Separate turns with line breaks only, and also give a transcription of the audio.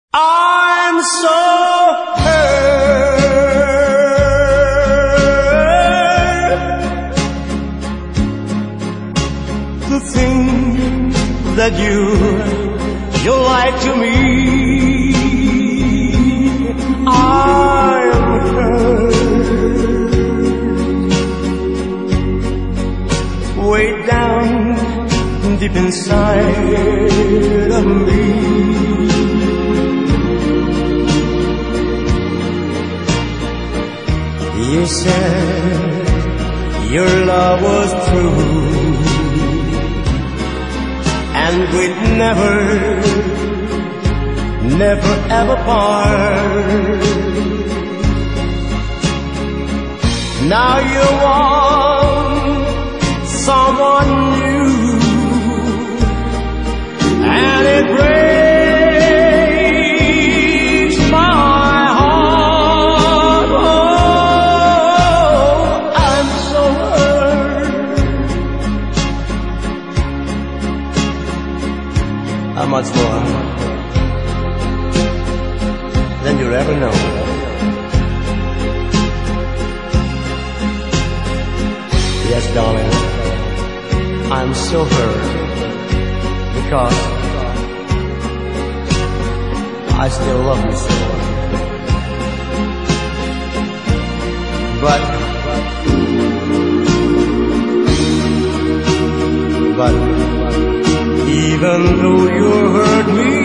I'm so hurt. The thing that you lied to me, I'm hurt. Way down deep inside of me. You said your love was true, and we'd never ever part. Now you want someone new, and it breaks my heart. Oh, I'm so hurt. How much more than you'll ever know? Yes, darling, I'm so hurt because I still love you so. But even though you hurt me,